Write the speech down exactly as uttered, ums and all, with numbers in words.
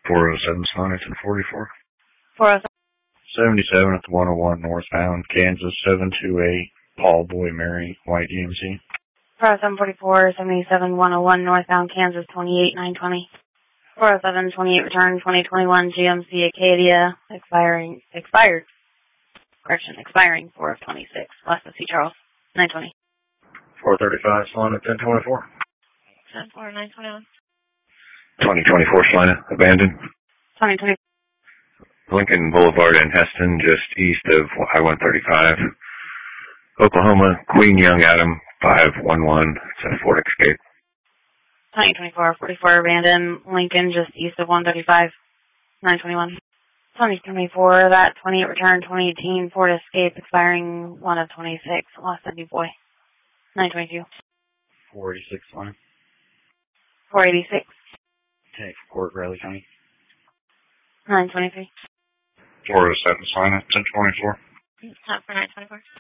four oh seven Sonnet and forty-four. four oh seven. seventy-seven at the one oh one northbound, Kansas seven two eight, Paul Boy Mary, White G M C. four oh seven forty-four, seventy-seven one oh one northbound, Kansas twenty-eight nine twenty. four oh seven twenty-eight return, twenty twenty-one G M C Acadia, expiring, expired, correction, expiring four of twenty-six, West of C. Charles, nine twenty. four thirty-five Salina, ten twenty-four. ten four, nine twenty-one. twenty twenty-four Salina, abandoned. twenty twenty. Lincoln Boulevard in Heston, just east of I one thirty-five. Oklahoma, Queen Young Adam, five one one. It's a Ford Escape. twenty twenty-four, forty-four abandoned, Lincoln, just east of one thirty-five, nine twenty-one. twenty twenty-four, that twenty-eight return, twenty eighteen Ford Escape, expiring one of twenty-six, Lost Sunday Boy, nine twenty-two. four eighty-six Salina. four eighty-six. ten Fort Riley County. nine twenty-three. four oh seven Salina, ten twenty-four. Top for nine twenty-four.